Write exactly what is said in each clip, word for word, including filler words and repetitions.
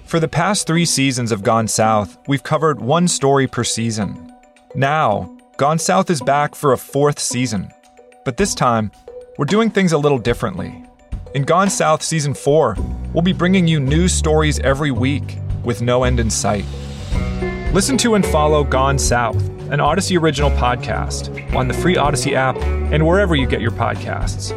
For the past three seasons of Gone South, we've covered one story per season. Now, Gone South is back for a fourth season. But this time, we're doing things a little differently. In Gone South Season four, we'll be bringing you news stories every week with no end in sight. Listen to and follow Gone South, an Odyssey original podcast, on the free Odyssey app and wherever you get your podcasts.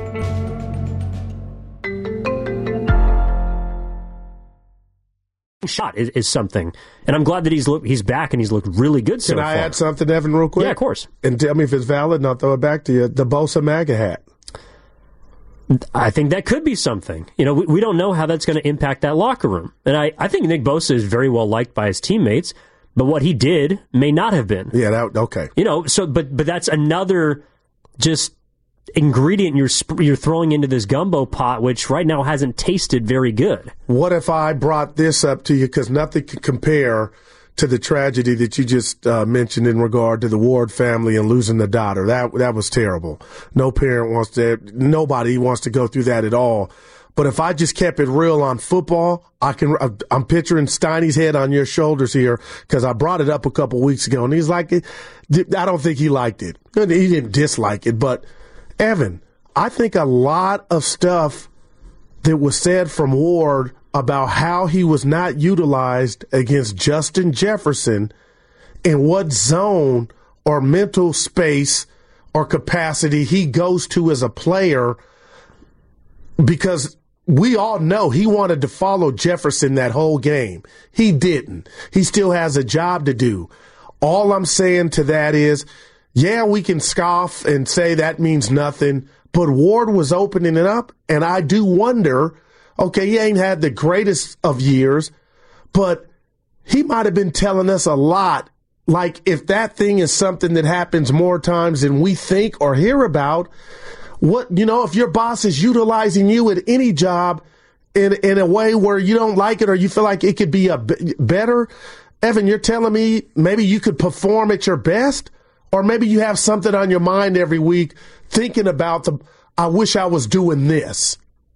Shot is, is something, and I'm glad that he's look, he's back and he's looked really good so Can far. I add something, Evan, real quick? Yeah, of course. And tell me if it's valid, and I'll throw it back to you. The Bosa MAGA hat. I think that could be something. You know, we, we don't know how that's going to impact that locker room. And I, I think Nick Bosa is very well liked by his teammates, but what he did may not have been. Yeah, that, okay. You know, so but but that's another just ingredient you're you're throwing into this gumbo pot, which right now hasn't tasted very good. What if I brought this up to you, because nothing can compare to the tragedy that you just uh, mentioned in regard to the Ward family and losing the daughter. That that was terrible. No parent wants to, nobody wants to go through that at all. But if I just kept it real on football, I can. I'm picturing Steiny's head on your shoulders here, because I brought it up a couple weeks ago, and he's like, I don't think he liked it. He didn't dislike it, but Evan, I think a lot of stuff that was said from Ward about how he was not utilized against Justin Jefferson and what zone or mental space or capacity he goes to as a player, because we all know he wanted to follow Jefferson that whole game. He didn't. He still has a job to do. All I'm saying to that is, yeah, we can scoff and say that means nothing, but Ward was opening it up, and I do wonder, okay, he ain't had the greatest of years, but he might have been telling us a lot. Like, if that thing is something that happens more times than we think or hear about, what, you know, if your boss is utilizing you at any job in in a way where you don't like it or you feel like it could be a b- better, Evan, you're telling me maybe you could perform at your best? Or maybe you have something on your mind every week thinking about, the, I wish I was doing this.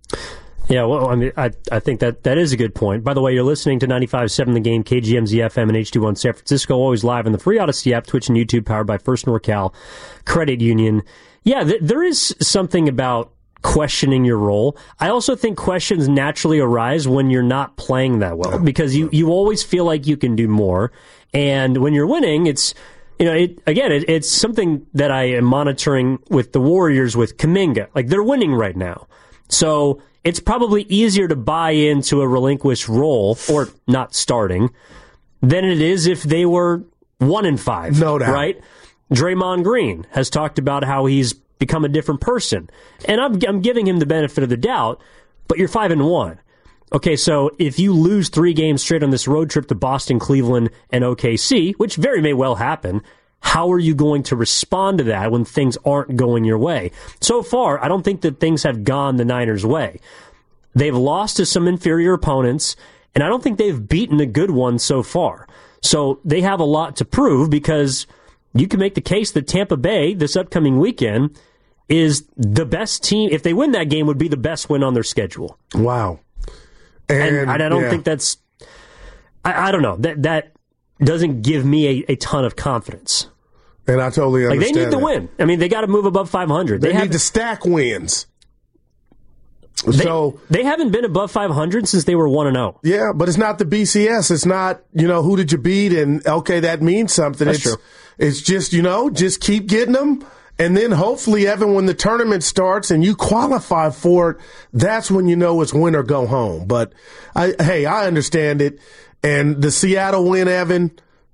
Yeah, well, I mean, I, I think that, that is a good point. By the way, you're listening to ninety-five point seven The Game, K G M Z F M, and H D one San Francisco, always live on the free Odyssey app, Twitch and YouTube, powered by First NorCal Credit Union. Yeah, th- there is something about questioning your role. I also think questions naturally arise when you're not playing that well, because you, you always feel like you can do more. And when you're winning, it's... You know, it, again, it, it's something that I am monitoring with the Warriors with Kuminga. Like, they're winning right now. So it's probably easier to buy into a relinquished role, or not starting, than it is if they were one and five. No doubt. Right? Draymond Green has talked about how he's become a different person. And I'm, I'm giving him the benefit of the doubt, but you're five and one. Okay, so if you lose three games straight on this road trip to Boston, Cleveland, and O K C, which very may well happen, how are you going to respond to that when things aren't going your way? So far, I don't think that things have gone the Niners' way. They've lost to some inferior opponents, and I don't think they've beaten a good one so far. So they have a lot to prove, because you can make the case that Tampa Bay, this upcoming weekend, is the best team. If they win that game, would be the best win on their schedule. Wow. And, and I don't yeah. think that's, I, I don't know, that that doesn't give me a, a ton of confidence. And I totally understand. Like, they need to that. win. I mean, they got to move above five hundred. They, they need to stack wins. They, so they haven't been above five hundred since they were one and oh. Yeah, but it's not the B C S. It's not, you know, who did you beat? And, okay, that means something. That's it's, true. It's just, you know, just keep getting them. And then hopefully, Evan, when the tournament starts and you qualify for it, that's when you know it's win or go home. But, I, hey, I understand it. And the Seattle win, Evan,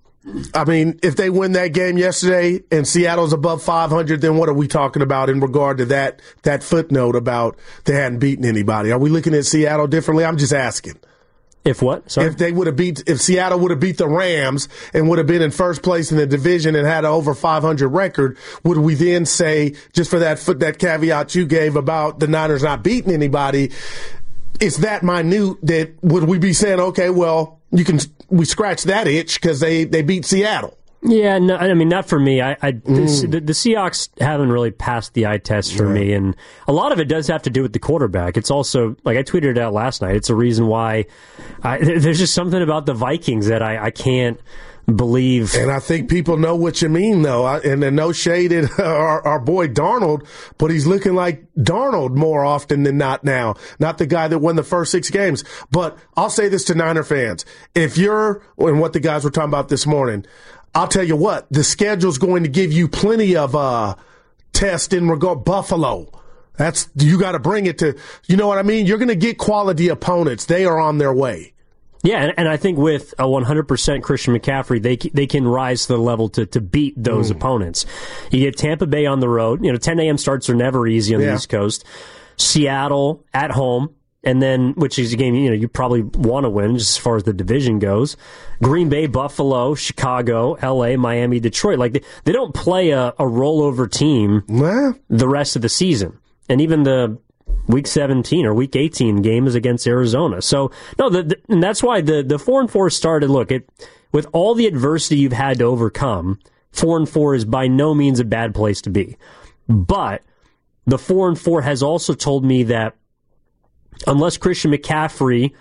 I mean, if they win that game yesterday and Seattle's above five hundred, then what are we talking about in regard to that that footnote about they hadn't beaten anybody? Are we looking at Seattle differently? I'm just asking. If what? Sorry? If they would have beat, if Seattle would have beat the Rams and would have been in first place in the division and had an over five hundred record, would we then say, just for that foot, that caveat you gave about the Niners not beating anybody, it's that minute that would we be saying, okay, well, you can, we scratch that itch because they, they beat Seattle? Yeah, no, I mean, not for me. I, I mm. the, the Seahawks haven't really passed the eye test for yeah. me, and a lot of it does have to do with the quarterback. It's also, like I tweeted it out last night, it's a reason why I, there's just something about the Vikings that I, I can't believe. And I think people know what you mean, though. I, and then no shade at our, our boy Darnold, but he's looking like Darnold more often than not now. Not the guy that won the first six games. But I'll say this to Niner fans. If you're, and what the guys were talking about this morning, I'll tell you what, the schedule's going to give you plenty of uh, tests in regard Buffalo. That's, you got to bring it to, you know what I mean? You're going to get quality opponents. They are on their way. Yeah, and, and I think with a one hundred percent Christian McCaffrey, they they can rise to the level to, to beat those mm. opponents. You get Tampa Bay on the road. You know, ten a.m. starts are never easy on yeah. the East Coast. Seattle at home, and then, which is a game, you know, you probably want to win just as far as the division goes. Green Bay, Buffalo, Chicago, L A, Miami, Detroit. Like, they, they don't play a, a rollover team nah. the rest of the season. And even the Week seventeen or Week eighteen game is against Arizona. So, no, the, the, and that's why the, the four and four started. Look, it, with all the adversity you've had to overcome, four and four is by no means a bad place to be. But the four and four has also told me that unless Christian McCaffrey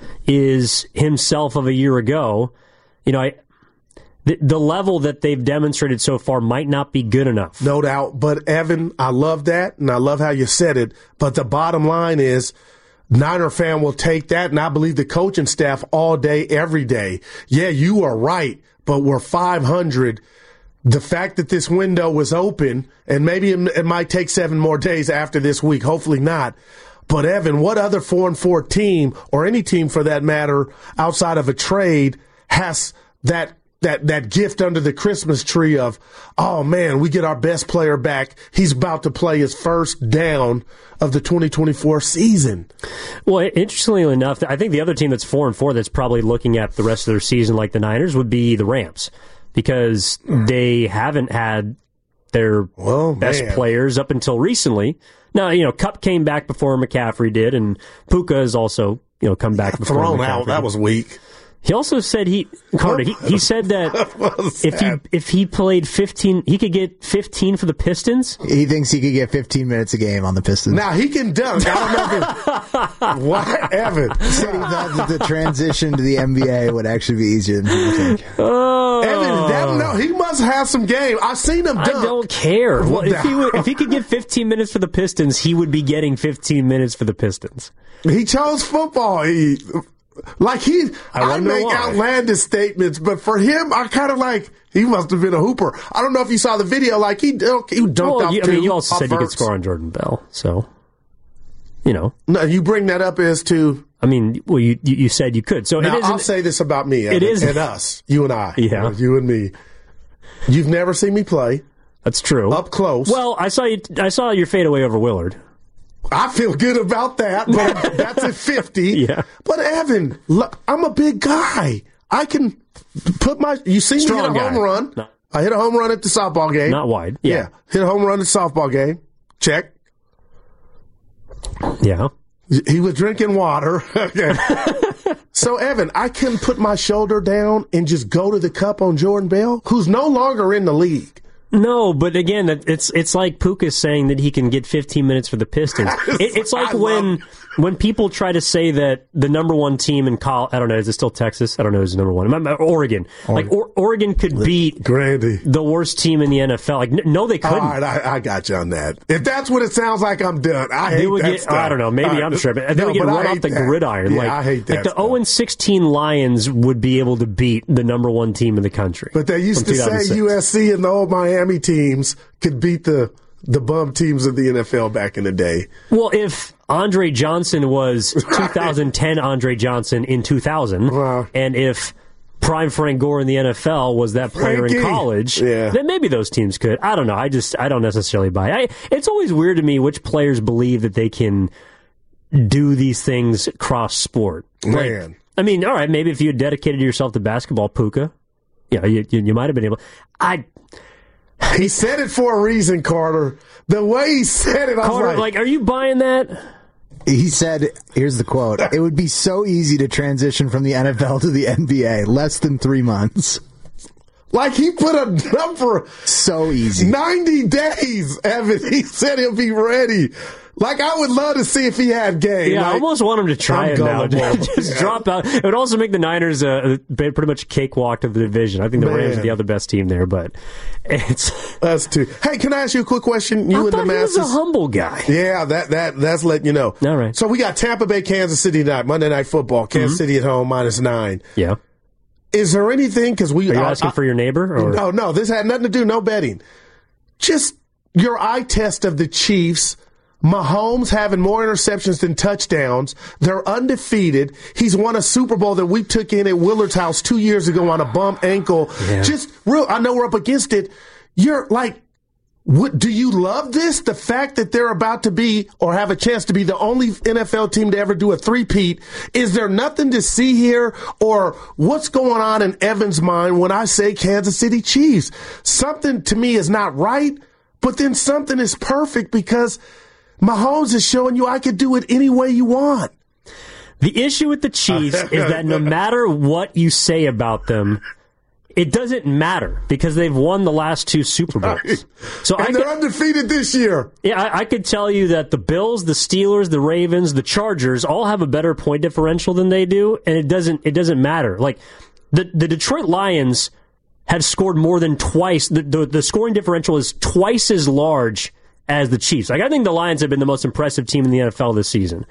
is himself of a year ago, you know, I, the, the level that they've demonstrated so far might not be good enough. No doubt. But, Evan, I love that, and I love how you said it. But the bottom line is, Niner fan will take that, and I believe the coaching staff all day, every day. Yeah, you are right, but we're five hundred. The fact that this window was open, and maybe it, it might take seven more days after this week, hopefully not. But, Evan, what other four and four team, or any team for that matter, outside of a trade, has that that that gift under the Christmas tree of, oh, man, we get our best player back. He's about to play his first down of the twenty twenty-four season. Well, interestingly enough, I think the other team that's four and four that's probably looking at the rest of their season like the Niners would be the Rams, because they haven't had their well, best man. players up until recently. Now, you know, Kupp came back before McCaffrey did, and Puka has also, you know, come back before thrown McCaffrey. out. That was weak. He also said he Carter. He, he said that if he if he played fifteen, he could get fifteen for the Pistons. He thinks he could get fifteen minutes a game on the Pistons. Now he can dunk. I don't know if it, what Evan. He said he thought that the transition to the N B A would actually be easier than people think. Oh, Evan, that, no, he must have some game. I've seen him dunk. I don't care. Well, if he would, if he could get fifteen minutes for the Pistons, he would be getting fifteen minutes for the Pistons. He chose football. He. Like he, I, I make why. outlandish statements, but for him, I kind of like, he must have been a hooper. I don't know if you saw the video, like he, he dunked well, off you, two. I mean, you also said verts. you could score on Jordan Bell, so, you know. No, you bring that up as to. I mean, well, you you said you could. So now, it I'll say this about me, Evan, it is, and us, you and I. Yeah. You and me. You've never seen me play. That's true. Up close. Well, I saw you, I saw your fadeaway over Willard. I feel good about that, but that's at fifty. Yeah. But Evan, look, I'm a big guy. I can put my. You see me hit a home run. No. I hit a home run at the softball game. Not wide. Yeah. yeah. Hit a home run at the softball game. Check. Yeah. He was drinking water. Okay. So, Evan, I can put my shoulder down and just go to the cup on Jordan Bell, who's no longer in the league. No, but again, it's it's like Puka saying that he can get fifteen minutes for the Pistons. It, it's like I when when people try to say that the number one team in college, I don't know, is it still Texas? I don't know who's the number one. Oregon. Oregon. Like or, Oregon could beat Grandy. the worst team in the N F L. Like no, they couldn't. All right, I, I got you on that. If that's what it sounds like, I'm done. I hate they would that get, stuff. I don't know. Maybe right. I'm tripping. They no, would get run off the that. gridiron. Yeah, like, I hate that. Like the stuff. oh and sixteen Lions would be able to beat the number one team in the country. But they used to say U S C and the old Miami teams could beat the the bum teams of the N F L back in the day. Well, if Andre Johnson was two thousand ten Andre Johnson in two thousand, wow. and if prime Frank Gore in the N F L was that player Frankie. in college, yeah. then maybe those teams could. I don't know. I just I don't necessarily buy it. I, it's always weird to me which players believe that they can do these things cross sport. Man. Like, I mean, all right, maybe if you had dedicated yourself to basketball, Puka, yeah, you, you, you might have been able. I. He said it for a reason, Carter. The way he said it, I Carter, was like, like, are you buying that? He said, here's the quote, it would be so easy to transition from the N F L to the N B A, less than three months. Like, he put a number. So easy. ninety days, Evan. He said he'll be ready. Like, I would love to see if he had game. Yeah, like, I almost want him to try I'm it now. gullible. Just Yeah. drop out. It would also make the Niners uh, pretty much a cakewalk to the division. I think the Man. Rams are the other best team there, but it's. That's too. Hey, can I ask you a quick question? You I and thought the he was masses. a humble guy. Yeah, that that that's letting you know. All right. So we got Tampa Bay, Kansas City tonight, Monday Night Football. Kansas Mm-hmm. City at home, minus nine. Yeah. Is there anything? Because we Are you I- asking I- for your neighbor? Or? No, no. This had nothing to do. No betting. Just your eye test of the Chiefs. Mahomes having more interceptions than touchdowns. They're undefeated. He's won a Super Bowl that we took in at Willard's house two years ago on a bum ankle. Yeah. Just real. I know we're up against it. You're like, what, do you love this? The fact that they're about to be or have a chance to be the only N F L team to ever do a three-peat. Is there nothing to see here, or what's going on in Evan's mind when I say Kansas City Chiefs? Something to me is not right, but then something is perfect because Mahomes is showing you I could do it any way you want. The issue with the Chiefs is that no matter what you say about them, it doesn't matter because they've won the last two Super Bowls. Right. So and I they're could, undefeated this year. yeah, I, I could tell you that the Bills, the Steelers, the Ravens, the Chargers all have a better point differential than they do, and it doesn't it doesn't matter. Like the the Detroit Lions have scored more than twice. The the, the scoring differential is twice as large as the Chiefs. Like I think the Lions have been the most impressive team in the N F L this season.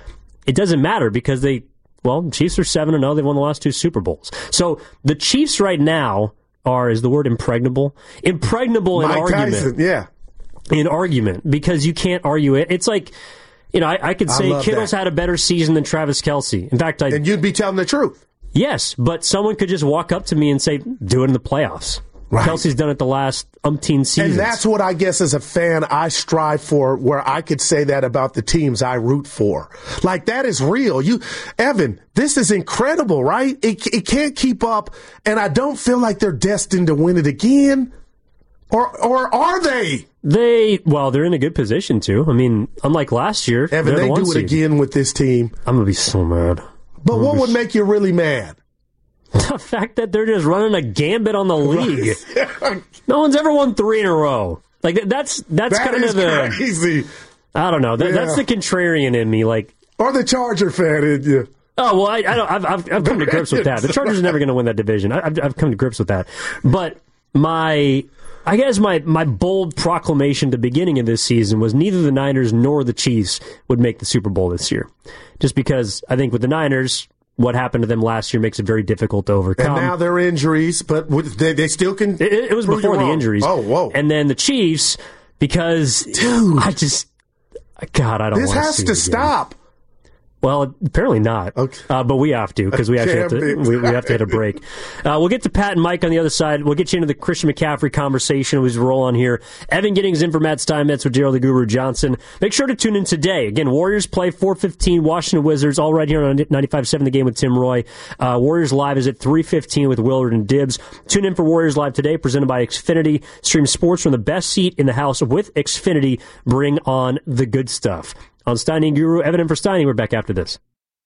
It doesn't matter because they, well, the Chiefs are seven and oh. They've won the last two Super Bowls. So the Chiefs right now are, is the word impregnable? Impregnable in Mike argument. Tyson, yeah. In argument because you can't argue it. It's like, you know, I, I could I say love Kittle's that. had a better season than Travis Kelce. In fact, I And you'd be telling the truth. yes, but someone could just walk up to me and say, do it in the playoffs. Right. Kelsey's done it the last umpteen seasons. And that's what I guess as a fan I strive for, where I could say that about the teams I root for. Like, that is real. You, Evan, this is incredible, right? It, it can't keep up, and I don't feel like they're destined to win it again. Or, or are they? They, well, they're in a good position to. I mean, unlike last year, Evan, they're the they one do it seed. again with this team. I'm going to be so mad. But what would make you really mad? The fact that they're just running a gambit on the league. No one's ever won three in a row. Like that's that's That kind is of the crazy. I don't know. That, Yeah. That's the contrarian in me. Like, Or the Charger fan in you. oh well, I, I don't. I've, I've I've come to grips with that. The Chargers are never going to win that division. I, I've I've come to grips with that. But my. I guess my, my bold proclamation at the beginning of this season was neither the Niners nor the Chiefs would make the Super Bowl this year. Just because I think with the Niners, what happened to them last year makes it very difficult to overcome. And now they're injuries, but with- they, they still can. It, it was prove before you the wrong. injuries. Oh, whoa. And then the Chiefs, because Dude. I just, God, I don't This wanna has see to it again. stop. Well, apparently not. Okay. Uh, but we have to because we actually have to. Can't be. We, we have to hit a break. Uh, we'll get to Pat and Mike on the other side. We'll get you into the Christian McCaffrey conversation as we roll on here. Evan Giddings in for Matt Steinmetz with Gerald the Guru Johnson. Make sure to tune in today. Again, Warriors play four fifteen. Washington Wizards all right here on ninety-five point seven The Game with Tim Roy. Uh, Warriors Live is at three fifteen with Willard and Dibbs. Tune in for Warriors Live today, presented by Xfinity. Stream sports from the best seat in the house with Xfinity. Bring on the good stuff. On Steiny and Guru, Evan and for Steiny, we're back after this.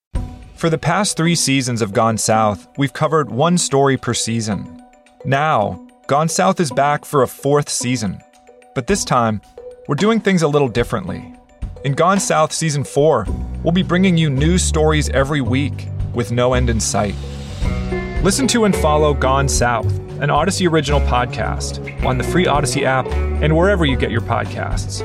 For the past three seasons of Gone South, we've covered one story per season. Now, Gone South is back for a fourth season. But this time, we're doing things a little differently. In Gone South Season four, we'll be bringing you new stories every week with no end in sight. Listen to and follow Gone South, an Odyssey original podcast, on the free Odyssey app and wherever you get your podcasts.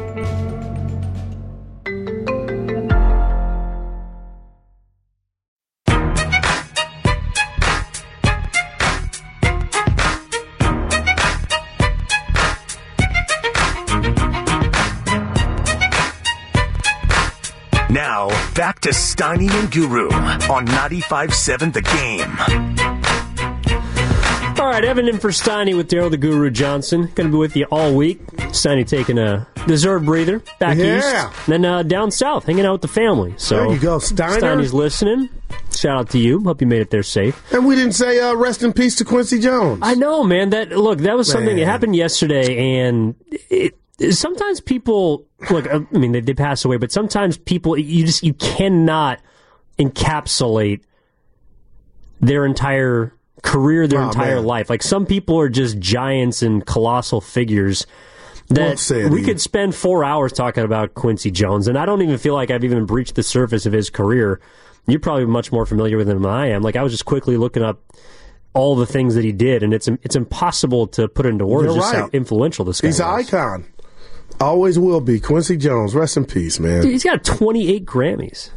Now, back to Steiny and Guru on ninety-five point seven The Game. All right, Evan in for Steiny with Daryl the Guru Johnson. Going to be with you all week. Steiny taking a deserved breather back Yeah. east. Then uh, down south, hanging out with the family. So There you go, Steiner. Steiny's listening. Shout out to you. Hope you made it there safe. And we didn't say uh, rest in peace to Quincy Jones. I know, man. That look, that was something Man. that happened yesterday, and it, sometimes people look. I mean, they, they pass away, but sometimes people you just you cannot encapsulate their entire career their Oh, entire man. life. Like some people are just giants and colossal figures Well that said, we Ian. could spend four hours talking about Quincy Jones, and I don't even feel like I've even breached the surface of his career. You're probably much more familiar with him than I am. Like I was just quickly looking up all the things that he did, and it's it's impossible to put into words You're just right. how influential this guy He's an was. icon. Always will be. Quincy Jones, rest in peace, man. Dude, he's got twenty-eight Grammys.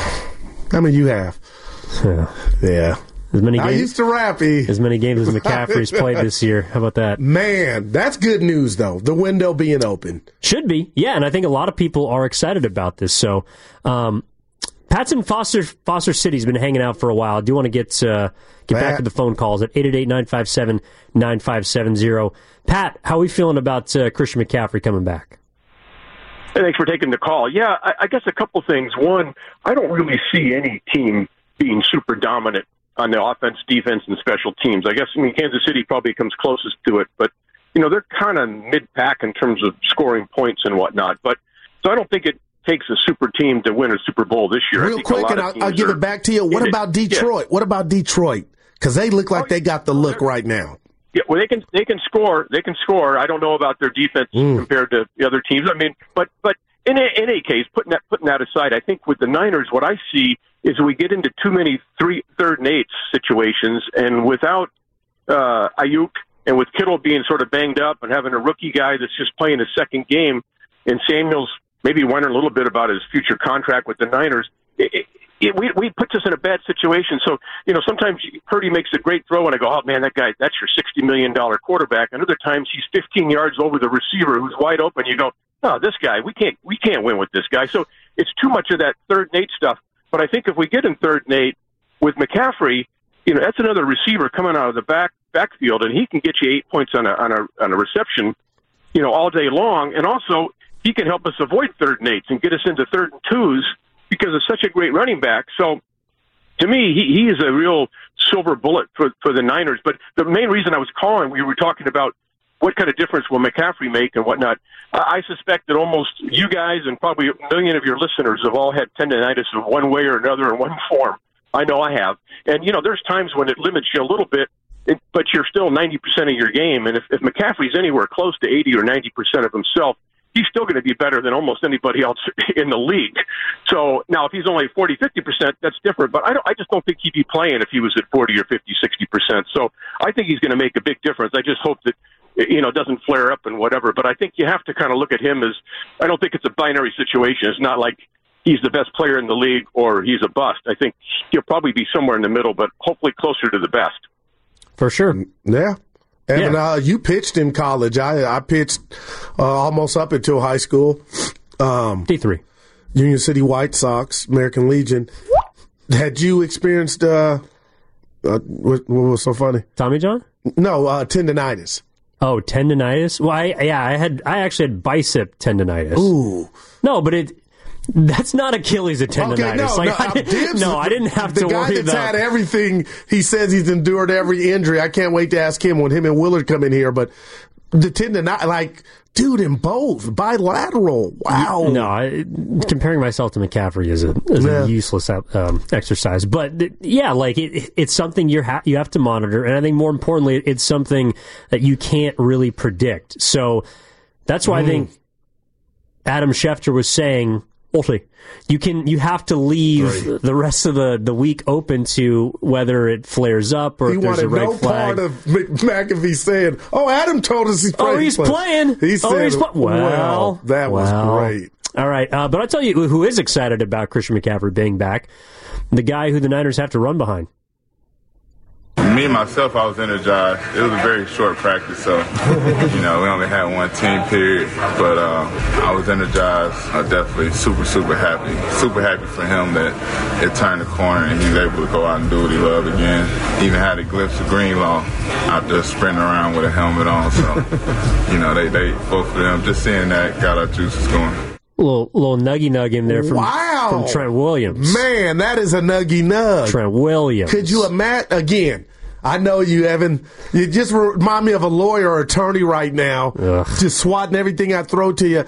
How many you have? Yeah. Yeah. As many I games used to rap, E. as many games as McCaffrey's played this year. How about that? Man, that's good news, though. The window being open. Should be, yeah, and I think a lot of people are excited about this. So, um, Pat's in Foster Foster City's been hanging out for a while. I do want to get uh, get Pat. back to the phone calls at eight eight eight, nine five seven, nine five seven zero. Pat, how are we feeling about uh, Christian McCaffrey coming back? Hey, thanks for taking the call. Yeah, I, I guess a couple things. One, I don't really see any team being super dominant on the offense, defense, and special teams. I guess, I mean, Kansas City probably comes closest to it, but, you know, they're kind of mid-pack in terms of scoring points and whatnot. But so I don't think it takes a super team to win a Super Bowl this year. I Real think a quick, lot and of I'll, teams I'll give are it back to you. What in it. about Detroit? What about Detroit? Because they look like they got the look right now. Yeah, well, they can they can score. They can score. I don't know about their defense Mm. compared to the other teams. I mean, but but in a, in any case, putting that putting that aside, I think with the Niners, what I see is we get into too many three third and eights situations, and without uh, Ayuk and with Kittle being sort of banged up and having a rookie guy that's just playing his second game, and Samuel's maybe wondering a little bit about his future contract with the Niners. It, it, it, we, we puts us in a bad situation. So, you know, sometimes Purdy makes a great throw, and I go, oh, man, that guy, that's your sixty million dollars quarterback. And other times he's fifteen yards over the receiver who's wide open. You go, oh, this guy, we can't we can't win with this guy. So it's too much of that third and eight stuff. But I think if we get in third and eight with McCaffrey, you know, that's another receiver coming out of the back backfield, and he can get you eight points on a on a on a reception, you know, all day long. And also, he can help us avoid third and eights and get us into third and twos because of such a great running back. So, to me, he, he is a real silver bullet for, for the Niners. But the main reason I was calling, we were talking about what kind of difference will McCaffrey make and whatnot. I suspect that almost you guys and probably a million of your listeners have all had tendinitis of one way or another in one form. I know I have. And, you know, there's times when it limits you a little bit, but you're still ninety percent of your game. And if, if McCaffrey's anywhere close to eighty or ninety percent of himself, he's still going to be better than almost anybody else in the league. So now if he's only forty, fifty percent, that's different. But I don't, I just don't think he'd be playing if he was at forty or fifty, sixty percent. So I think he's going to make a big difference. I just hope that, you know, doesn't flare up and whatever. But I think you have to kind of look at him as, I don't think it's a binary situation. It's not like he's the best player in the league or he's a bust. I think he'll probably be somewhere in the middle, but hopefully closer to the best. For sure. Yeah. Evan, Yeah. uh, you pitched in college. I, I pitched uh, almost up until high school. Um, D three. Union City White Sox, American Legion. Had you experienced, uh, uh, what, what was so funny? Tommy John? No, uh, tendinitis. Oh, tendinitis? Well, I, yeah, I had, I actually had bicep tendinitis. Ooh. No, but it, that's not Achilles tendinitis. Okay, no, like, no, I I'm didn't, Dibs. no, I didn't have the to guy worry that's about had everything. He says he's endured every injury. I can't wait to ask him when him and Willard come in here. But the tendonitis, like, dude, in both bilateral. Wow. No, I, comparing myself to McCaffrey is a, is Yeah. a useless um, exercise. But th- yeah, like it, it's something you ha- you have to monitor, and I think more importantly, it's something that you can't really predict. So that's why Mm. I think Adam Schefter was saying, "Okay, you can you have to leave Right. the rest of the, the week open to whether it flares up or He if there's a wanted red no flag." part of Mc- McAfee saying, "Oh, Adam told us he's playing." Oh, he's playing. He oh, said, he's pl- well, well, that was well. great. All right, uh, but I'll tell you who is excited about Christian McCaffrey being back. The guy who the Niners have to run behind. Me, myself, I was energized. It was a very short practice, so, you know, we only had one team period, but uh, I was energized. I definitely super, super happy. Super happy for him that it turned the corner and he's able to go out and do what he loved again. Even had a glimpse of Greenlaw out there sprinting around with a helmet on, so, you know, they, they both of them, just seeing that got our juices going. Little little nuggy nug in there from, Wow. from Trent Williams. Man, that is a nuggy nug. Trent Williams. Could you imagine, again, I know you, Evan, you just remind me of a lawyer or attorney right now, Ugh. just swatting everything I throw to you.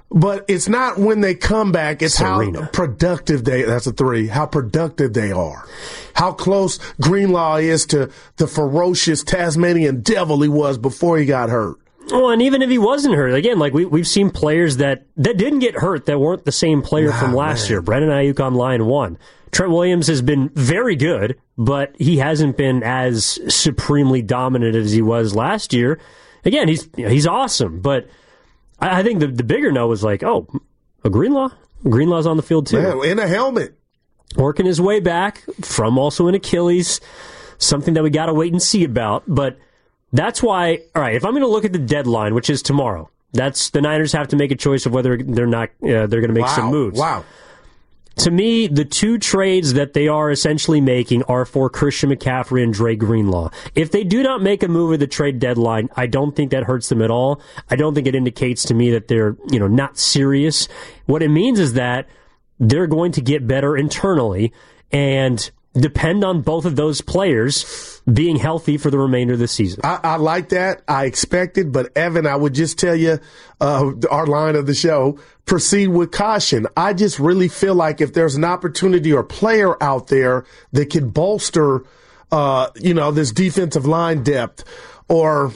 But it's not when they come back. It's Serena. how productive they, that's a three, how productive they are. How close Greenlaw is to the ferocious Tasmanian devil he was before he got hurt. Well, and even if he wasn't hurt, again, like we, we've seen players that, that didn't get hurt that weren't the same player Nah, from last man. year. Brandon Ayuk on line one. Trent Williams has been very good, but he hasn't been as supremely dominant as he was last year. Again, he's you know, he's awesome, but I, I think the, the bigger no was like, oh, a Greenlaw? Greenlaw's on the field too. Man, in a helmet. Working his way back from also an Achilles, something that we got to wait and see about, but that's why, all right, if I'm going to look at the deadline, which is tomorrow, that's the Niners have to make a choice of whether they're not uh, they're going to make Wow. some moves. Wow. To me, the two trades that they are essentially making are for Christian McCaffrey and Dre Greenlaw. If they do not make a move at the trade deadline, I don't think that hurts them at all. I don't think it indicates to me that they're, you know, not serious. What it means is that they're going to get better internally and depend on both of those players being healthy for the remainder of the season. I, I like that. I expected, but Evan, I would just tell you uh, our line of the show, proceed with caution. I just really feel like if there's an opportunity or player out there that can bolster, uh, you know, this defensive line depth or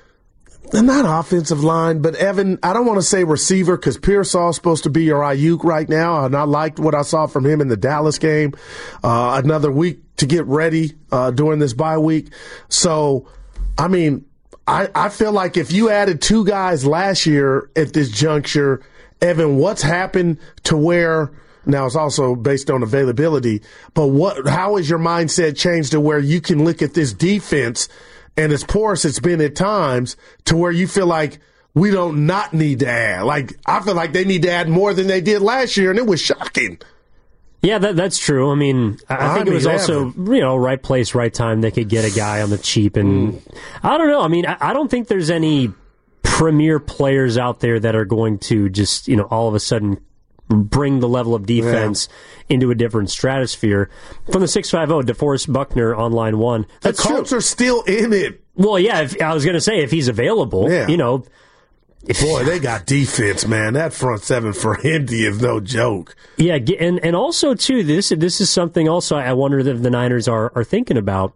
not offensive line, but Evan, I don't want to say receiver because Pearsall's supposed to be your Ayuk right now, and I liked what I saw from him in the Dallas game. Uh, another week to get ready uh, during this bye week. So, I mean, I, I feel like if you added two guys last year at this juncture, Evan, what's happened to where now it's also based on availability, but what? How has your mindset changed to where you can look at this defense and as poor as it's been at times to where you feel like we don't not need to add? Like, I feel like they need to add more than they did last year, and it was shocking. Yeah, that, that's true. I mean, I, I think I it was mean, also, you know, right place, right time. They could get a guy on the cheap. And mm. I don't know. I mean, I, I don't think there's any premier players out there that are going to just, you know, all of a sudden bring the level of defense yeah. into a different stratosphere. From the six five zero, DeForest Buckner on line one. The Colts are still in it. Well, yeah, if, I was going to say, if he's available, yeah. you know. If, Boy, they got defense, man. That front seven for Indy is no joke. Yeah, and and also, too, this this is something also I wonder that the Niners are, are thinking about,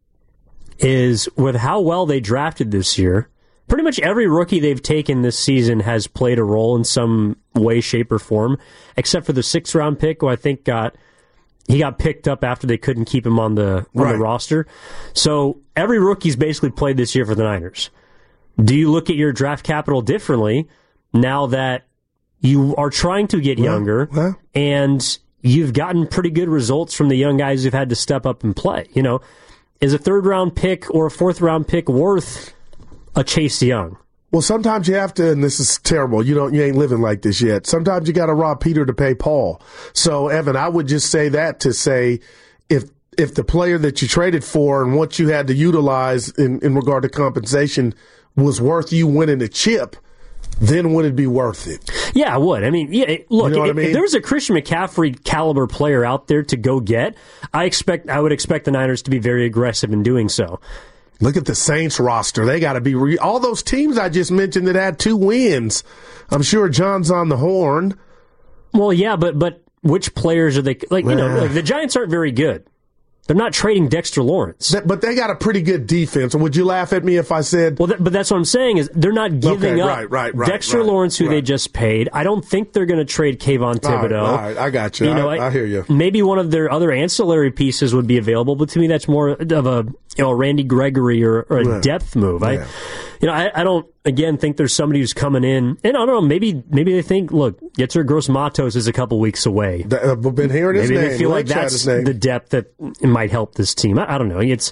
is with how well they drafted this year, pretty much every rookie they've taken this season has played a role in some way, shape, or form, except for the sixth-round pick, who I think got he got picked up after they couldn't keep him on the on right. the roster. So every rookie's basically played this year for the Niners. Do you look at your draft capital differently now that you are trying to get well, younger well. and you've gotten pretty good results from the young guys who've had to step up and play? You know, is a third-round pick or a fourth-round pick worth a Chase Young? Well, sometimes you have to, and this is terrible, you don't, you ain't living like this yet. Sometimes you got to rob Peter to pay Paul. So, Evan, I would just say that to say if if the player that you traded for and what you had to utilize in, in regard to compensation was worth you winning a chip, then would it be worth it? Yeah, it would. I mean, yeah, look, you know if, I mean? if there's a Christian McCaffrey caliber player out there to go get, I expect I would expect the Niners to be very aggressive in doing so. Look at the Saints roster. They got to be re- all those teams I just mentioned that had two wins. I'm sure John's on the horn. Well, yeah, but but which players are they? Like you know, like the Giants aren't very good. They're not trading Dexter Lawrence. That, but they got a pretty good defense. Would you laugh at me if I said... Well, that, but that's what I'm saying is they're not giving okay, up right, right, right, Dexter right, Lawrence, who right. they just paid. I don't think they're going to trade Kayvon Thibodeau. All right, all right, I got you. you know, I, I hear you. Maybe one of their other ancillary pieces would be available, but to me that's more of a you know Randy Gregory or, or a yeah. depth move. Yeah. I, you know, I, I don't again think there's somebody who's coming in, and I don't know. Maybe maybe they think, look, Yetzer Gross-Matos is a couple weeks away. The, I've been hearing his maybe name. they feel Lynch like that's the depth that might help this team. I, I don't know. It's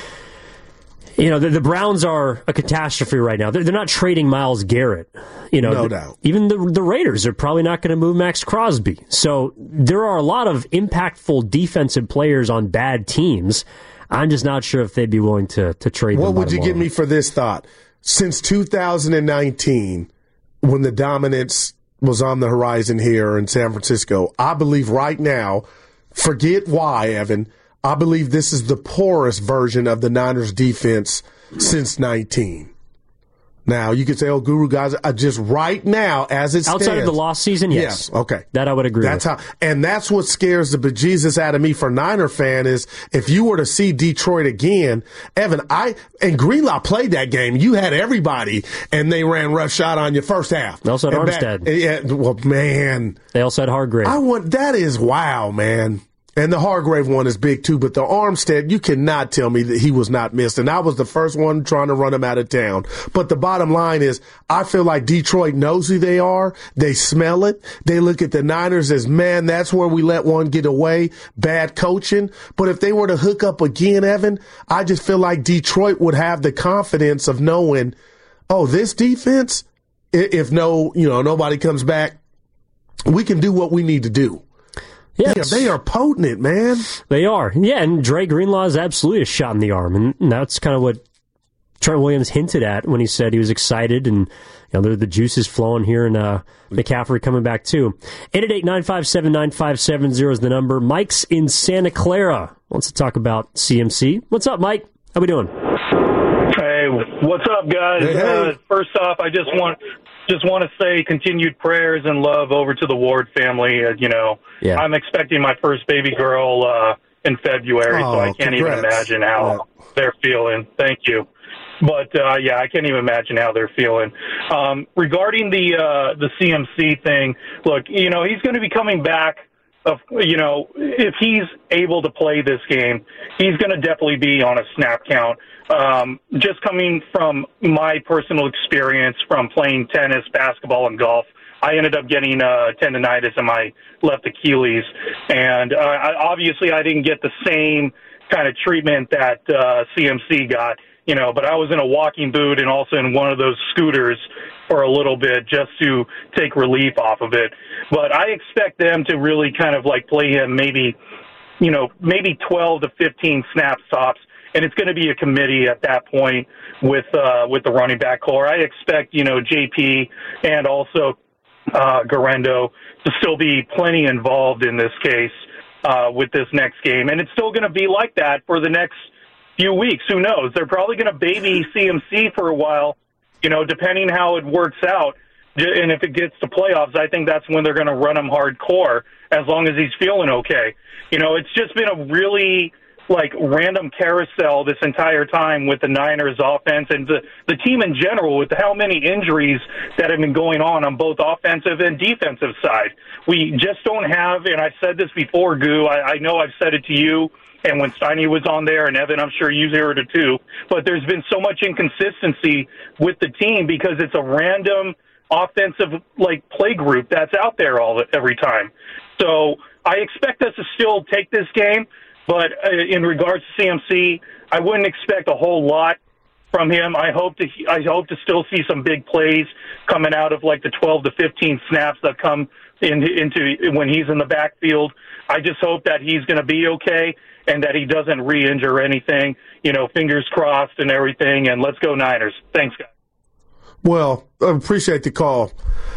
you know the, the Browns are a catastrophe right now. They're, they're not trading Myles Garrett. You know, no the, doubt. Even the the Raiders are probably not going to move Max Crosby. So there are a lot of impactful defensive players on bad teams. I'm just not sure if they'd be willing to to trade them. What would you give me for this thought? Since two thousand nineteen, when the dominance was on the horizon here in San Francisco, I believe right now, forget why, Evan, I believe this is the poorest version of the Niners defense since nineteen. Now, you could say, oh, Guru guys, uh, just right now, as it stands. Outside of the lost season, yes. Yes, okay. That I would agree That's with. how, and that's what scares the bejesus out of me for Niner fan is if you were to see Detroit again, Evan, I, and Greenlaw played that game. You had everybody, and they ran rough shot on you first half. They also had And Armstead. back- yeah, well, man. They also had Hargrave. I want, that is wow, man. And the Hargrave one is big too, but the Armstead, you cannot tell me that he was not missed. And I was the first one trying to run him out of town. But the bottom line is, I feel like Detroit knows who they are. They smell it. They look at the Niners as, man, that's where we let one get away. Bad coaching. But if they were to hook up again, Evan, I just feel like Detroit would have the confidence of knowing, oh, this defense, if no, you know, nobody comes back, we can do what we need to do. Yes. Yeah, they are potent, man. They are. Yeah, and Dre Greenlaw is absolutely a shot in the arm. And that's kind of what Trent Williams hinted at when he said he was excited and you know the, the juice is flowing here and uh, McCaffrey coming back too. eight eight eight, nine five seven, nine five seven zero is the number. Mike's in Santa Clara wants to talk about C M C. What's up, Mike? How we doing? Hey, what's up, guys? Hey, hey. Uh, first off, I just want just want to say continued prayers and love over to the Ward family. Uh, you know, Yeah. I'm expecting my first baby girl uh, in February, Oh, so I can't even congrats. imagine how they're feeling. Thank you. But, uh, yeah, I can't even imagine how they're feeling. Um, regarding the uh, the C M C thing, look, you know, he's going to be coming back. Of, you know, if he's able to play this game, he's going to definitely be on a snap count. Um, just coming from my personal experience from playing tennis, basketball, and golf, I ended up getting uh, tendonitis in my left Achilles. And uh, I, obviously I didn't get the same kind of treatment that uh, C M C got, you know, but I was in a walking boot and also in one of those scooters for a little bit just to take relief off of it. But I expect them to really kind of like play him maybe, you know, maybe twelve to fifteen snap stops. And it's going to be a committee at that point with uh, with the running back core. I expect, you know, J P and also uh, Garendo to still be plenty involved in this case uh, with this next game. And it's still going to be like that for the next few weeks. Who knows? They're probably going to baby C M C for a while, you know, depending how it works out. And if it gets to playoffs, I think that's when they're going to run him hardcore as long as he's feeling okay. You know, it's just been a really like random carousel this entire time with the Niners offense and the, the team in general with how many injuries that have been going on on both offensive and defensive side. We just don't have, and I've said this before, Goo, I, I know I've said it to you, and when Steiny was on there, and Evan, I'm sure you heard it too, but there's been so much inconsistency with the team because it's a random offensive like play group that's out there all every time. So I expect us to still take this game. But uh, in regards to C M C, I wouldn't expect a whole lot from him. I hope to I hope to still see some big plays coming out of like the twelve to fifteen snaps that come in, into when he's in the backfield. I just hope that he's going to be okay and that he doesn't re-injure anything. You know, fingers crossed and everything. And let's go Niners. Thanks, guys. Well, I appreciate the call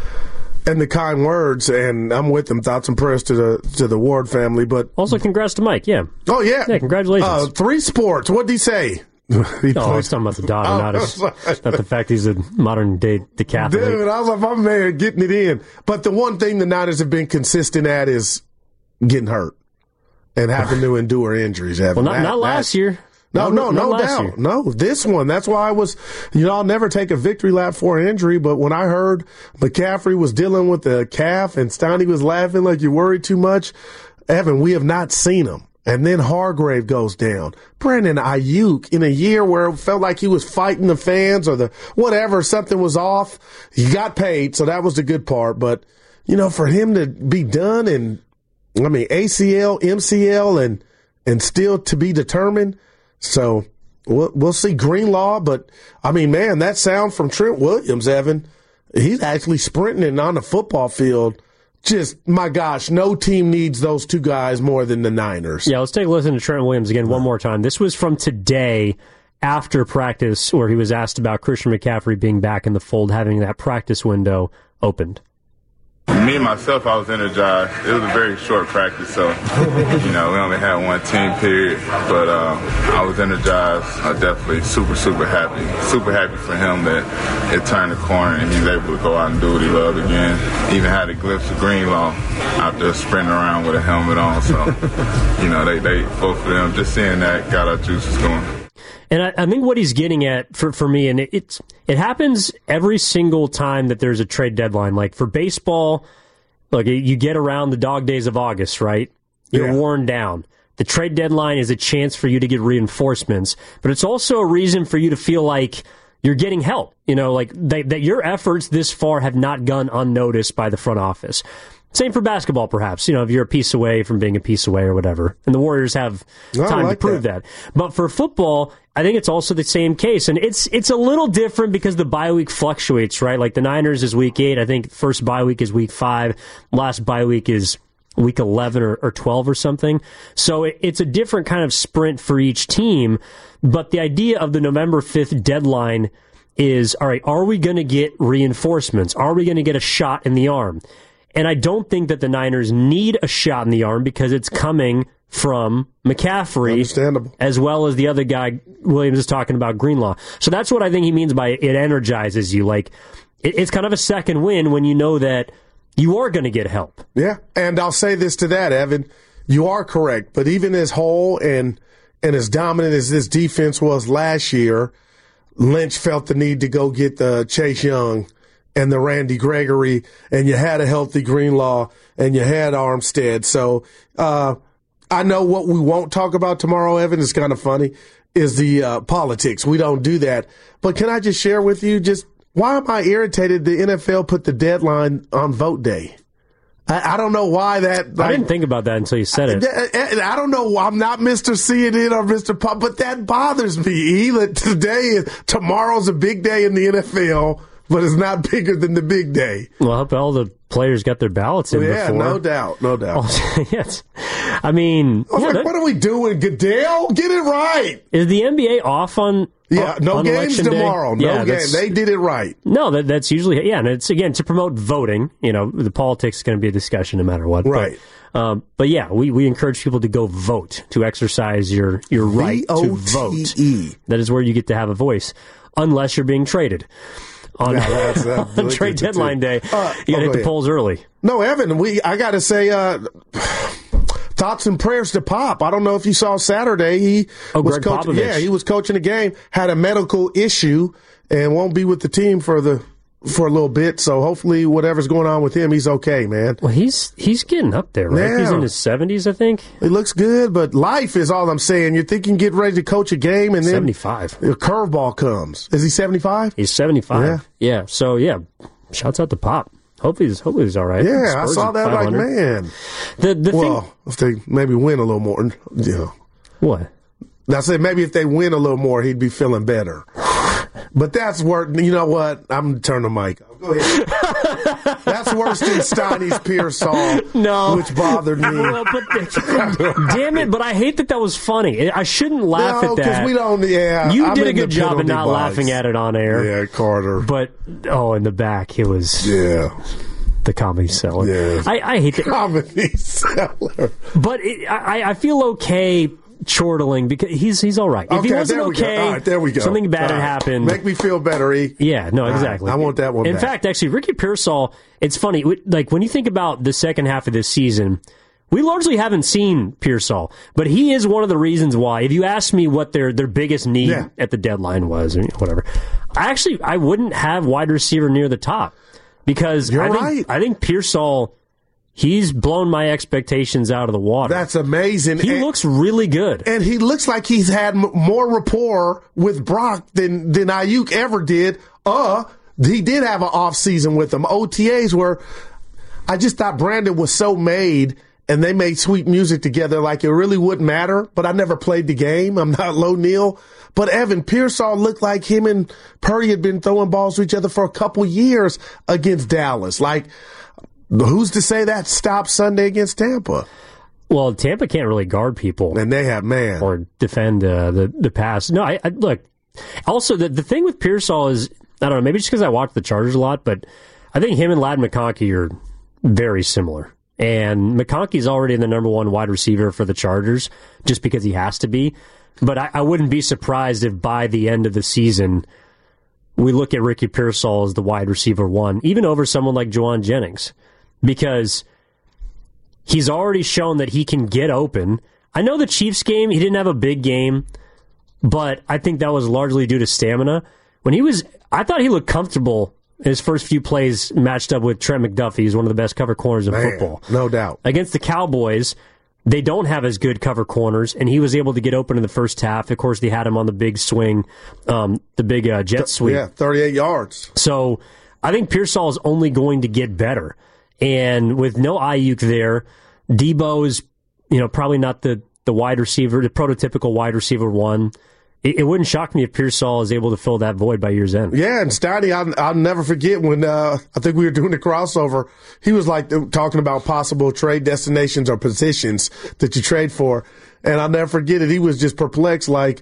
and the kind words, and I'm with them. Thoughts and prayers to the to the Ward family. But Also, congrats to Mike. Yeah. oh yeah, Yeah, congratulations. Uh, three sports. What did he say? he Oh, I played- was talking about the daughter, Oh, not, his, sorry. not the fact he's a modern-day decathlete. Dude, I was like, my man, getting it in. But the one thing the Niners have been consistent at is getting hurt and having to endure injuries. Well, Evan. not, That- not last that- year. No, no, not no last doubt. year. No, this one. That's why I was, you know, I'll never take a victory lap for an injury, but when I heard McCaffrey was dealing with the calf and Steiny was laughing like you worried too much, Evan, we have not seen him. And then Hargrave goes down. Brandon Ayuk, in a year where it felt like he was fighting the fans or the whatever, something was off. He got paid, so that was the good part. But, you know, for him to be done and, I mean, A C L, M C L, and and still to be determined. So we'll, we'll see Greenlaw, but I mean, man, that sound from Trent Williams, Evan, he's actually sprinting and on the football field. Just, my gosh, no team needs those two guys more than the Niners. Yeah, let's take a listen to Trent Williams again one more time. This was from today after practice where he was asked about Christian McCaffrey being back in the fold, having that practice window opened. Me, myself, I was energized. It was a very short practice, so, you know, we only had one team period, but uh, I was energized. I definitely super, super happy. Super happy for him that it turned the corner and he's able to go out and do what he loved again. Even had a glimpse of Greenlaw out there sprinting around with a helmet on, so, you know, they, they both of them, just seeing that got our juices going. And I, I think what he's getting at for, for me, and it, it's, it happens every single time that there's a trade deadline. Like for baseball, look, you get around the dog days of August, right? You're yeah. worn down. The trade deadline is a chance for you to get reinforcements, but it's also a reason for you to feel like you're getting help. You know, like they, that your efforts this far have not gone unnoticed by the front office. Same for basketball, perhaps. You know, if you're a piece away from being a piece away or whatever. And the Warriors have time like to prove that. that. But for football, I think it's also the same case. And it's it's a little different because the bye week fluctuates, right? Like the Niners is week eight. I think first bye week is week five. Last bye week is week eleven or, or twelve or something. So it, it's a different kind of sprint for each team. But the idea of the November fifth deadline is, all right, are we going to get reinforcements? Are we going to get a shot in the arm? And I don't think that the Niners need a shot in the arm because it's coming from McCaffrey, as well as the other guy Williams is talking about, Greenlaw. So that's what I think he means by it energizes you. Like it, it's kind of a second win when you know that you are going to get help. Yeah, and I'll say this to that, Evan. You are correct, but even as whole and and as dominant as this defense was last year, Lynch felt the need to go get the Chase Young and the Randy Gregory, and you had a healthy Greenlaw, and you had Armstead. So uh, I know what we won't talk about tomorrow, Evan, is kind of funny, is the uh, politics. We don't do that. But can I just share with you, just why am I irritated the N F L put the deadline on vote day? I, I don't know why that. Like, I didn't think about that until you said it. I, I don't know. I'm not Mister C N N or Mister Pop, but that bothers me. Either today, tomorrow's a big day in the N F L, but it's not bigger than the big day. Well, I hope all the players got their ballots in yeah, before. no doubt, no doubt. Oh, yes. I mean, I was yeah, like, that, what are we doing, Goodell? Get it right. Is the N B A off on? Yeah, no on games tomorrow. Day? No yeah, games. They did it right. No, that that's usually yeah, and it's again to promote voting. You know, the politics is going to be a discussion no matter what. Right. But, um, but yeah, we, we encourage people to go vote, to exercise your your right to vote. That is where you get to have a voice, unless you're being traded. On, yeah, that's, that's on trade deadline day, uh, you got to oh, hit the ahead. polls early. No, Evan, we I got to say, uh, thoughts and prayers to Pop. I don't know if you saw Saturday. He oh, was Greg coaching. Popovich. Yeah, he was coaching a game, had a medical issue, and won't be with the team for the for a little bit. So hopefully, whatever's going on with him, he's okay, man. Well, he's he's getting up there, right? Yeah. He's in his seventies, I think. He looks good, but life is all I'm saying. You're thinking, get ready to coach a game, and then seventy-five. A curveball comes. Is he seventy-five? He's seventy-five. Yeah. Yeah. So yeah, shouts out to Pop. Hopefully he's hopefully he's all right. Yeah, Spurs I saw that. Like, man. The the well, thing. if they maybe win a little more, you know. What? I said maybe if they win a little more, he'd be feeling better. But that's worse. You know what? I'm going to turn the mic off. Go ahead. That's worse than Steiny's Pearsall, no. which bothered me. Well, but the, damn it, but I hate that that was funny. I shouldn't laugh no, at that. because we don't, yeah. You I'm did a the good job of not box. laughing at it on air. Yeah, Carter. But, oh, in the back, it was... Yeah. The Comedy Cellar. Yeah. I, I hate that. Comedy Cellar. But it, I, I feel okay chortling because he's he's all right. If okay, he wasn't there we okay, go. All right, there we go. Something bad all had right. happened. Make me feel better, E. Yeah, no, exactly. Right. I want that one In back. fact, actually, Ricky Pearsall, it's funny. Like, when you think about the second half of this season, we largely haven't seen Pearsall, but he is one of the reasons why. If you ask me what their, their biggest need yeah. at the deadline was, or whatever, I actually I wouldn't have wide receiver near the top because You're I think right. I think Pearsall, he's blown my expectations out of the water. That's amazing. He and, looks really good, and he looks like he's had m- more rapport with Brock than than Ayuk ever did. Uh, he did have an off season with him. O T As were. I just thought Brandon was so made. And they made sweet music together like it really wouldn't matter. But I never played the game. I'm not Low Neal. But Evan Pearsall looked like him and Purdy had been throwing balls to each other for a couple years against Dallas. Like, who's to say that stopped Sunday against Tampa? Well, Tampa can't really guard people. And they have, man. Or defend uh, the, the pass. No, I, I look. Also, the, the thing with Pearsall is, I don't know, maybe just because I watch the Chargers a lot, but I think him and Ladd McConkey are very similar. And McConkey's already the number one wide receiver for the Chargers just because he has to be. But I, I wouldn't be surprised if by the end of the season we look at Ricky Pearsall as the wide receiver one, even over someone like Juwan Jennings, because he's already shown that he can get open. I know the Chiefs game, he didn't have a big game, but I think that was largely due to stamina. When he was, I thought he looked comfortable in his first few plays matched up with Trent McDuffie. He's one of the best cover corners in Man, football. no doubt. Against the Cowboys, they don't have as good cover corners, and he was able to get open in the first half. Of course, they had him on the big swing, um, the big uh, jet sweep. Yeah, thirty-eight yards. So I think Pearsall is only going to get better. And with no Ayuk there, Debo is, you know, probably not the, the wide receiver, the prototypical wide receiver one. It, it wouldn't shock me if Pearsall is able to fill that void by year's end. Yeah, and Steiny, I'll, I'll never forget when uh, I think we were doing the crossover. He was like talking about possible trade destinations or positions that you trade for. And I'll never forget it. He was just perplexed, like,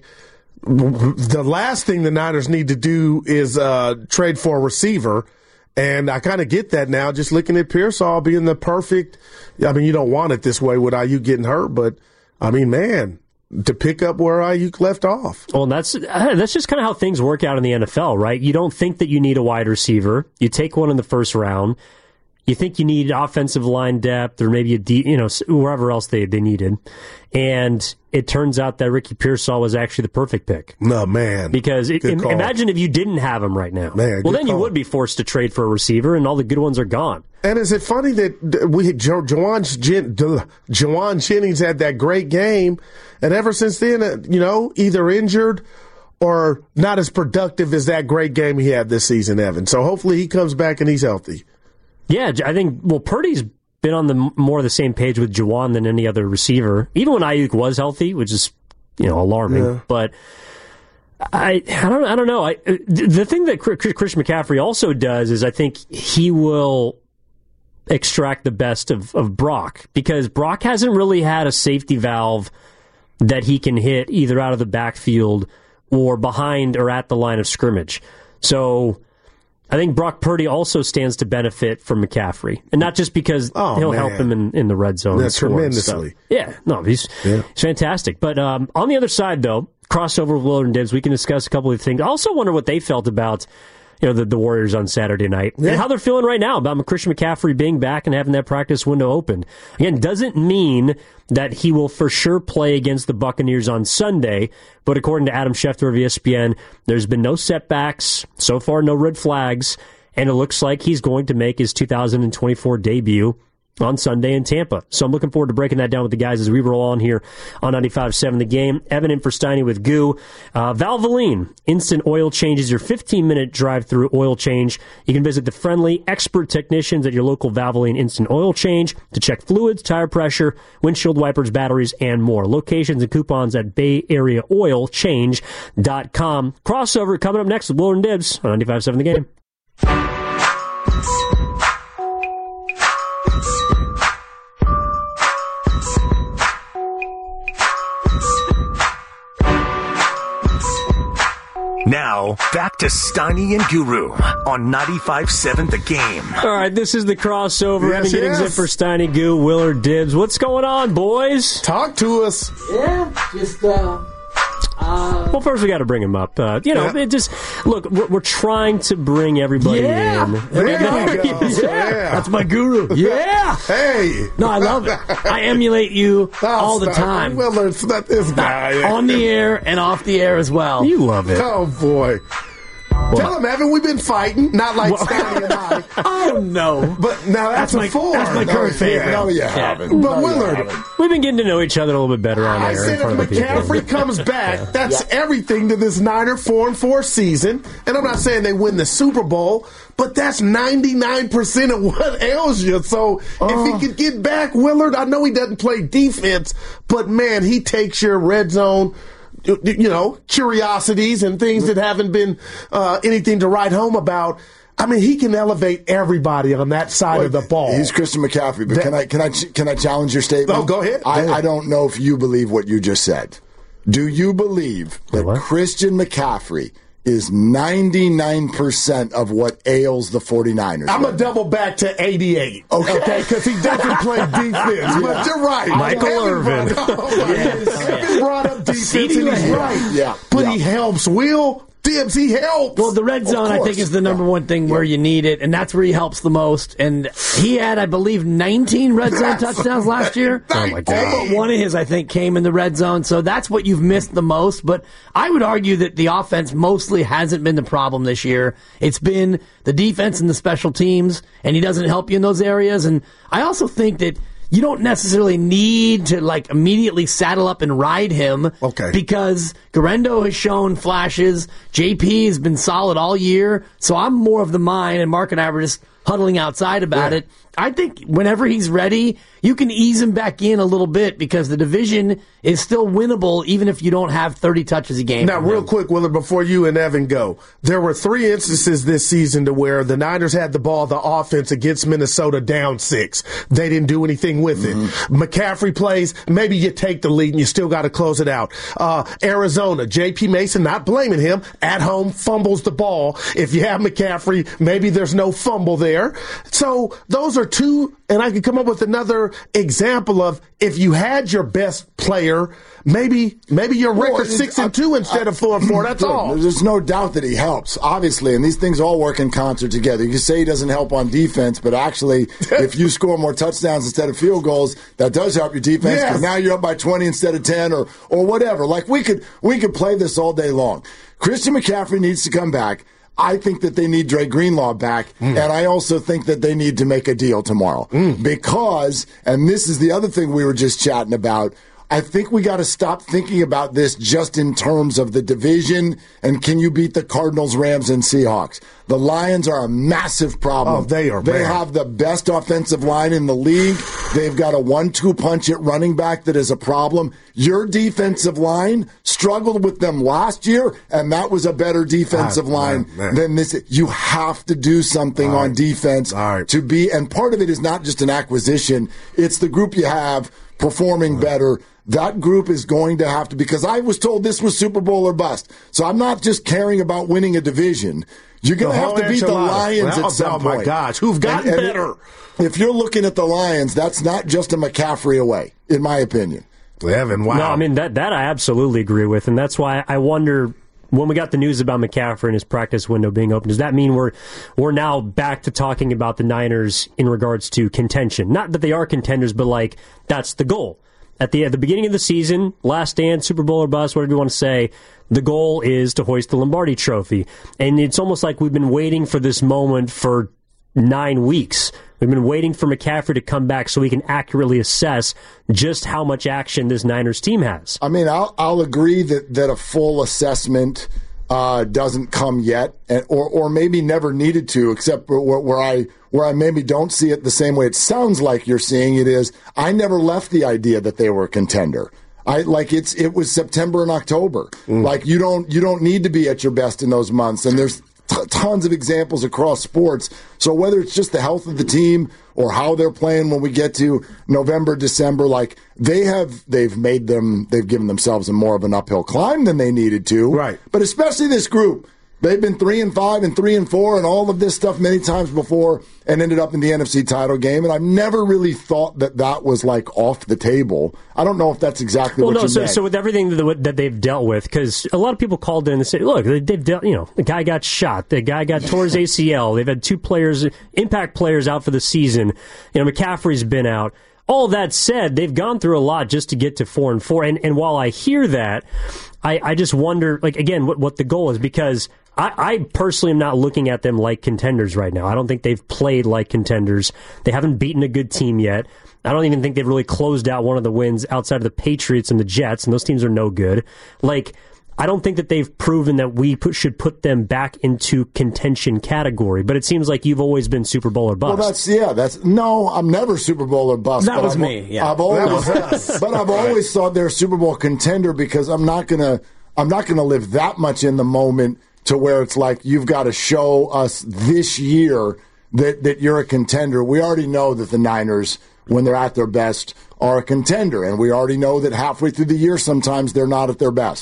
the last thing the Niners need to do is uh, trade for a receiver. And I kind of get that now, just looking at Pearsall being the perfect. I mean, you don't want it this way with Ayuk getting hurt, but, I mean, man, to pick up where Ayuk left off. Well, and that's that's just kind of how things work out in the N F L, right? You don't think that you need a wide receiver. You take one in the first round. You think you need offensive line depth or maybe a D, you know, wherever else they, they needed. And it turns out that Ricky Pearsall was actually the perfect pick. No, man. Because it, im- imagine if you didn't have him right now. Man, well, then call. you would be forced to trade for a receiver, and all the good ones are gone. And is it funny that we jo- Juwan, Jen- Juwan Jennings had that great game, and ever since then, uh, you know, either injured or not as productive as that great game he had this season, Evan. So hopefully he comes back and he's healthy. Yeah, I think, well, Purdy's been on the more the same page with Juwan than any other receiver, even when Ayuk was healthy, which is, you know, alarming. Yeah. But I, I don't, I don't know. I, the thing that Christian McCaffrey also does is I think he will extract the best of, of Brock, because Brock hasn't really had a safety valve that he can hit either out of the backfield or behind or at the line of scrimmage. So I think Brock Purdy also stands to benefit from McCaffrey, and not just because oh, he'll man. help him in, in the red zone. Yeah, tremendously. Yeah, no, he's, yeah. he's fantastic. But um, on the other side, though, crossover with Willard and Dibbs, we can discuss a couple of things. I also wonder what they felt about, you know, the, the Warriors on Saturday night, yeah. and how they're feeling right now about Christian McCaffrey being back and having that practice window open. Again, doesn't mean that he will for sure play against the Buccaneers on Sunday, but according to Adam Schefter of E S P N, there's been no setbacks, so far no red flags, and it looks like he's going to make his two thousand twenty-four debut on Sunday in Tampa. So I'm looking forward to breaking that down with the guys as we roll on here on ninety-five point seven The Game. Evan in for Steiny with Goo. Uh, Valvoline Instant Oil Change is your fifteen-minute drive-through oil change. You can visit the friendly, expert technicians at your local Valvoline Instant Oil Change to check fluids, tire pressure, windshield wipers, batteries, and more. Locations and coupons at bay area oil change dot com. Crossover coming up next with Willard and Dibbs on ninety-five point seven The Game. Now, back to Steiny and Guru on ninety-five point seven The Game. All right, this is the crossover. Yes, Evan getting yes. zip for Steiny, Goo, Willard, Dibbs. What's going on, boys? Talk to us. Yeah, just, uh... Uh, well, first we got to bring him up. Uh, you know, yeah. it just look. We're, we're trying to bring everybody yeah. in. There you go. yeah. Yeah. That's my guru. Yeah. Hey. No, I love it. I emulate you Oh, all the stop. time. Well, it's not this guy. On the air and off the air as well. You love it. Oh, boy. Tell him, Evan, we've been fighting, not like Steiny and I. Oh, no. But now that's, That's my- a four. that's my current no, favorite. Yeah. No, you haven't. But No, you Willard, haven't. We've been getting to know each other a little bit better on I air said in front if of the people. McCaffrey comes back, that's everything to this Niner four and four season. And I'm not saying they win the Super Bowl, but that's ninety-nine percent of what ails you. So Oh. if he could get back, Willard, I know he doesn't play defense, but man, he takes your red zone, you know, curiosities and things that haven't been uh, anything to write home about. I mean, he can elevate everybody on that side Well, of the ball. He's Christian McCaffrey, but That- can I can I can I challenge your statement? Oh, go ahead. Go I, ahead. I don't know if you believe what you just said. Do you believe that What? Christian McCaffrey is ninety-nine percent of what ails the 49ers. I'm going to double back to eighty-eight. Okay, because he doesn't play defense. But you're right. Michael Irvin. He brought up defense, and he's right. Yeah. But yeah. he helps. Will Dibbs, he helps. Well, the red zone, I think, is the number one thing where you need it, and that's where he helps the most. And he had, I believe, nineteen red zone touchdowns last year. Oh, my God. All but one of his, I think, came in the red zone. So that's what you've missed the most. But I would argue that the offense mostly hasn't been the problem this year. It's been the defense and the special teams, and he doesn't help you in those areas. And I also think that you don't necessarily need to like immediately saddle up and ride him. Okay. Because Garendo has shown flashes. J P has been solid all year. So I'm more of the mind, and Mark and I were just huddling outside about yeah. it. I think whenever he's ready, you can ease him back in a little bit because the division is still winnable even if you don't have thirty touches a game. Now, real him. quick, Willard, before you and Evan go, there were three instances this season to where the Niners had the ball, the offense against Minnesota down six. They didn't do anything with mm-hmm. it. McCaffrey plays, maybe you take the lead and you still got to close it out. Uh, Arizona, J P Mason, not blaming him, at home fumbles the ball. If you have McCaffrey, maybe there's no fumble there. So those are two, and I could come up with another example of if you had your best player, maybe maybe your record well, six and two instead I, of four and four. That's all. There's no doubt that he helps, obviously, and these things all work in concert together. You can say he doesn't help on defense, but actually, if you score more touchdowns instead of field goals, that does help your defense. Because yes. now you're up by twenty instead of ten, or or whatever. Like we could we could play this all day long. Christian McCaffrey needs to come back. I think that they need Dre Greenlaw back, mm. and I also think that they need to make a deal tomorrow. Mm. Because, and this is the other thing we were just chatting about, I think we got to stop thinking about this just in terms of the division and can you beat the Cardinals, Rams, and Seahawks. The Lions are a massive problem. Oh, they are. They man. have the best offensive line in the league. They've got a one two punch at running back that is a problem. Your defensive line struggled with them last year, and that was a better defensive ah, line man, man. than this. You have to do something All on right. defense right. to be, and part of it is not just an acquisition. It's the group you have performing right. better. That group is going to have to, because I was told this was Super Bowl or bust. So I'm not just caring about winning a division. You're going to have to beat the Lions well, at some oh point. Oh, my gosh. Who've gotten and, and better? If you're looking at the Lions, that's not just a McCaffrey away, in my opinion. Evan, wow. No, I mean, that, that I absolutely agree with. And that's why I wonder, when we got the news about McCaffrey and his practice window being open, does that mean we're we're now back to talking about the Niners in regards to contention? Not that they are contenders, but like that's the goal. At the at the beginning of the season, last stand, Super Bowl or bust, whatever you want to say, the goal is to hoist the Lombardi Trophy. And it's almost like we've been waiting for this moment for nine weeks. We've been waiting for McCaffrey to come back so we can accurately assess just how much action this Niners team has. I mean, I'll, I'll agree that, that a full assessment uh, doesn't come yet, and, or or maybe never needed to, except where, where I where I maybe don't see it the same way it sounds like you're seeing it is. I never left the idea that they were a contender. I like it's it was September and October. Mm. Like you don't you don't need to be at your best in those months, and there's t- tons of examples across sports. So whether it's just the health of the team or how they're playing when we get to November, December, like they have, they've made them, they've given themselves a more of an uphill climb than they needed to. Right. But especially this group, they've been three and five and three and four and all of this stuff many times before and ended up in the N F C title game. And I've never really thought that that was like off the table. I don't know if that's exactly well, what no, you so, meant. so with everything that, that they've dealt with, because a lot of people called in and said, look, they've dealt, you know, the guy got shot, the guy got tore his A C L, they've had two players, impact players out for the season, you know, McCaffrey's been out. All that said, they've gone through a lot just to get to four and four. And, and while I hear that, I, I just wonder, like, again, what, what the goal is, because I, I personally am not looking at them like contenders right now. I don't think they've played like contenders. They haven't beaten a good team yet. I don't even think they've really closed out one of the wins outside of the Patriots and the Jets, and those teams are no good. Like, I don't think that they've proven that we put, should put them back into contention category, but it seems like you've always been Super Bowl or bust. Well, that's, yeah, that's, no, I'm never Super Bowl or bust. That was I've, me, yeah. I've always, but I've always thought they're a Super Bowl contender because I'm not gonna, I'm not gonna live that much in the moment to where it's like, you've got to show us this year that, that you're a contender. We already know that the Niners, when they're at their best, are a contender, and we already know that halfway through the year sometimes they're not at their best.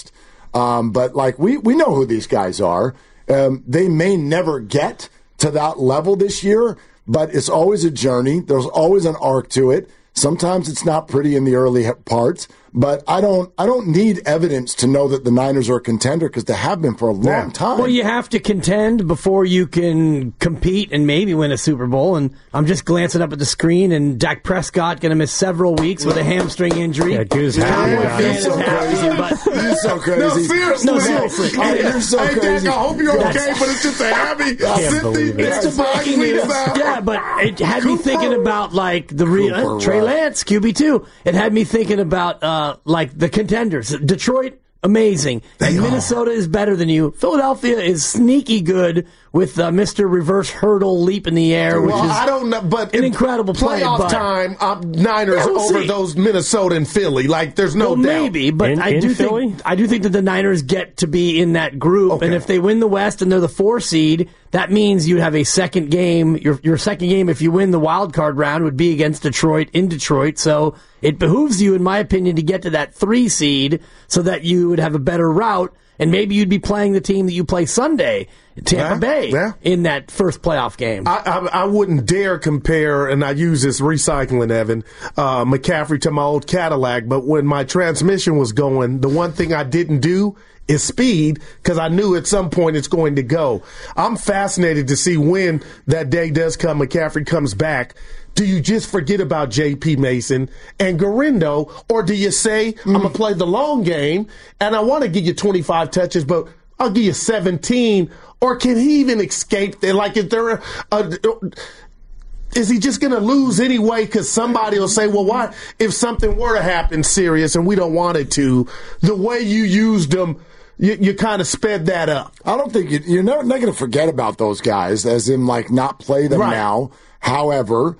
Um, but like we we know who these guys are. Um, they may never get to that level this year, but it's always a journey. There's always an arc to it. Sometimes it's not pretty in the early parts, but I don't I don't need evidence to know that the Niners are a contender because they have been for a long Yeah. time. Well, you have to contend before you can compete and maybe win a Super Bowl. And I'm just glancing up at the screen, and Dak Prescott going to miss several weeks with a hamstring injury. Yeah, Goose Cowboy happy about fan it. is So happy, crazy. but You're so crazy. No, seriously. No, seriously. Hey, You're so hey, crazy. Dak, I hope you're That's- okay, but it's just a heavy. Sit believe these it. next It's the five breaking weeks news. out. Yeah, but it had me Cooper. thinking about like the re- Cooper uh, Trey Rush. Lance, Q B two. It had me thinking about uh, like the contenders. Detroit, amazing. And Minnesota is better than you. Philadelphia is sneaky good with uh, Mister Reverse Hurdle Leap in the air, which Well, is I don't know, but an incredible play. playoff but, time, um, Niners Yeah, we'll over see. those Minnesota and Philly. Like, there's no well, doubt. maybe, but In- I in do Philly? think I do think that the Niners get to be in that group, Okay. and if they win the West and they're the four seed, that means you have a second game. Your your second game, if you win the wild card round, would be against Detroit in Detroit. So it behooves you, in my opinion, to get to that three seed so that you would have a better route, and maybe you'd be playing the team that you play Sunday, Tampa Yeah, Bay, yeah. in that first playoff game. I, I, I wouldn't dare compare, and I use this recycling, Evan, uh, McCaffrey to my old Cadillac, but when my transmission was going, the one thing I didn't do is speed, because I knew at some point it's going to go. I'm fascinated to see when that day does come, McCaffrey comes back. Do you just forget about J P Mason and Garindo, or do you say, I'm going to play the long game, and I want to give you twenty-five touches, but I'll give you seventeen, or can he even escape there? Like, is there a, a is he just going to lose anyway? Because somebody will say, well, why, if something were to happen serious and we don't want it to, the way you used them, you, you kind of sped that up. I don't think you, you're never, not going to forget about those guys, as in like not play them Right. now. However,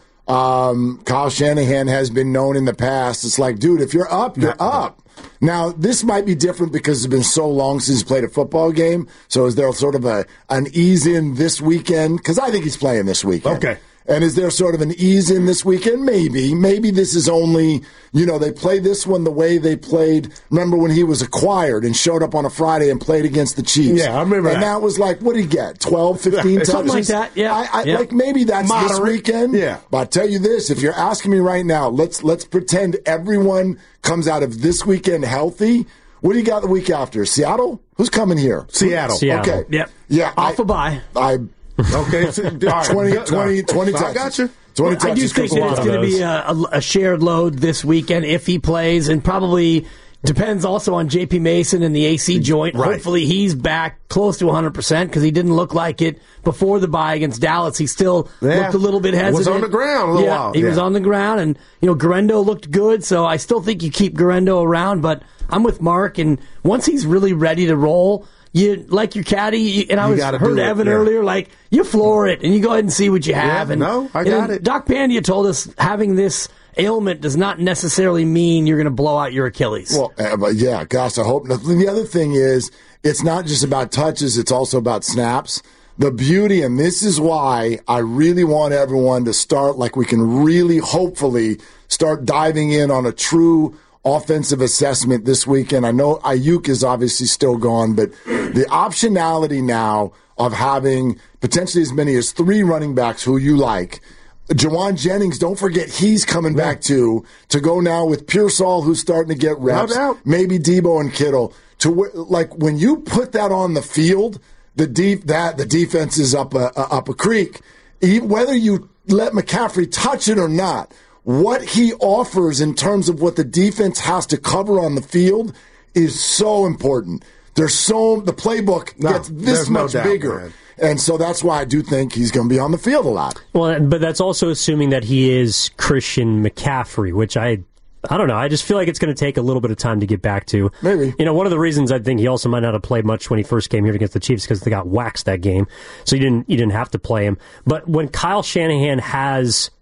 um, Kyle Shanahan has been known in the past. It's like, dude, if you're up, you're up. Now, this might be different because it's been so long since he's played a football game. So is there sort of a an ease in this weekend? Because I think he's playing this weekend. Okay. And is there sort of an ease in this weekend? Maybe. Maybe this is only, you know, they play this one the way they played. Remember when he was acquired and showed up on a Friday and played against the Chiefs? Yeah, I remember and that. that was like, what did he get? twelve, fifteen touches? Something like that, yeah. I, I, Yeah. Like maybe that's this Moderate. weekend. Yeah. But I tell you this, if you're asking me right now, let's let's pretend everyone comes out of this weekend healthy. What do you got the week after? Seattle? Who's coming here? Seattle. Seattle. Okay. Yep. Yeah. Off I, a bye. I Okay. So, all right. twenty, twenty, twenty I touches. got you. twenty I do touches. think goes a that lot it's of going to those. be a, a, a shared load this weekend if he plays, and probably depends also on J P Mason and the A C joint. Right. Hopefully he's back close to one hundred percent because he didn't look like it before the bye against Dallas. He still Yeah. looked a little bit hesitant. Was on the ground a little yeah, while. he was Yeah. on the ground, and you know Garendo looked good, so I still think you keep Garendo around, but I'm with Mark, and once he's really ready to roll, you like your caddy, you, and I You was gotta heard do it, Evan yeah. earlier, like you floor it and you go ahead and see what you have. Yeah, and no, I and got it. Doc Pandia told us having this ailment does not necessarily mean you're going to blow out your Achilles. Well, uh, but yeah, gosh, I hope not. The other thing is, it's not just about touches, it's also about snaps. The beauty, and this is why I really want everyone to start, like we can really, hopefully, start diving in on a true offensive assessment this weekend. I know Ayuk is obviously still gone, but the optionality now of having potentially as many as three running backs who you like. Jawan Jennings, don't forget he's coming yeah. back too, to go now with Pearsall, who's starting to get reps. No doubt. Maybe Debo and Kittle. To like when you put that on the field, the deep that the defense is up a, up a creek. Whether you let McCaffrey touch it or not, what he offers in terms of what the defense has to cover on the field is so important. There's so the playbook no, gets this no much doubt, bigger. Man. And so that's why I do think he's going to be on the field a lot. Well, but that's also assuming that he is Christian McCaffrey, which I I don't know. I just feel like it's going to take a little bit of time to get back to. Maybe. You know, one of the reasons I think he also might not have played much when he first came here against the Chiefs because they got waxed that game. So you didn't you didn't have to play him. But when Kyle Shanahan has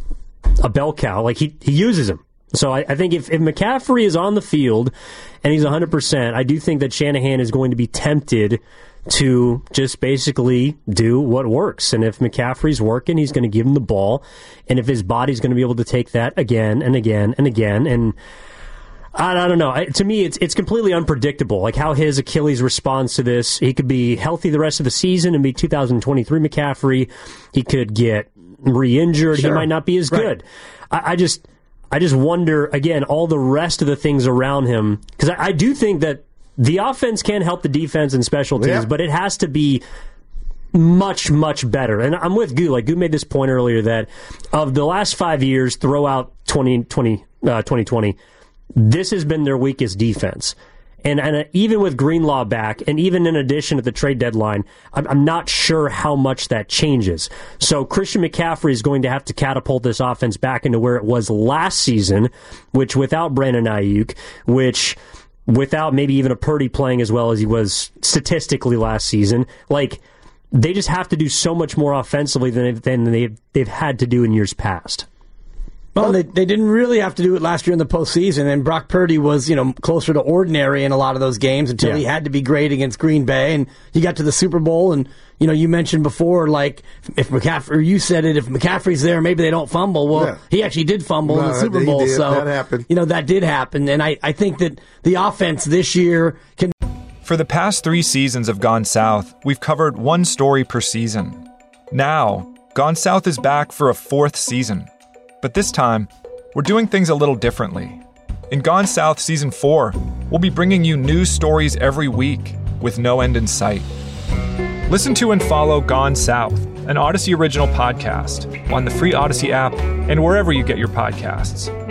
a bell cow, like he, he uses him. So I, I think if, if McCaffrey is on the field and he's one hundred percent, I do think that Shanahan is going to be tempted to just basically do what works. And if McCaffrey's working, he's going to give him the ball. And if his body's going to be able to take that again and again and again. And I, I don't know. I, to me, it's it's completely unpredictable. Like how his Achilles responds to this. He could be healthy the rest of the season and be two thousand twenty-three McCaffrey. He could get re-injured. Sure. He might not be as right. good. I, I just I just wonder again all the rest of the things around him, because I, I do think that the offense can help the defense and special teams, yeah. but it has to be much, much better. And I'm with Goo. Like, Goo made this point earlier that of the last five years, throw out twenty twenty, uh, twenty twenty, this has been their weakest defense. And, and uh, even with Greenlaw back, and even in addition at the trade deadline, I'm, I'm not sure how much that changes. So Christian McCaffrey is going to have to catapult this offense back into where it was last season, which without Brandon Ayuk, which without maybe even a Purdy playing as well as he was statistically last season, like, they just have to do so much more offensively than they've, than they've, they've had to do in years past. Well, they they didn't really have to do it last year in the postseason, and Brock Purdy was, you know, closer to ordinary in a lot of those games until yeah. he had to be great against Green Bay, and he got to the Super Bowl, and, you know, you mentioned before, like, if McCaffrey, you said it, if McCaffrey's there, maybe they don't fumble. Well, yeah. he actually did fumble no, in the Super Bowl, did. so, that happened. you know, that did happen, and I, I think that the offense this year can... For the past three seasons of Gone South, we've covered one story per season. Now, Gone South is back for a fourth season. But this time, we're doing things a little differently. In Gone South Season four, we'll be bringing you news stories every week with no end in sight. Listen to and follow Gone South, an Odyssey original podcast, on the free Odyssey app and wherever you get your podcasts.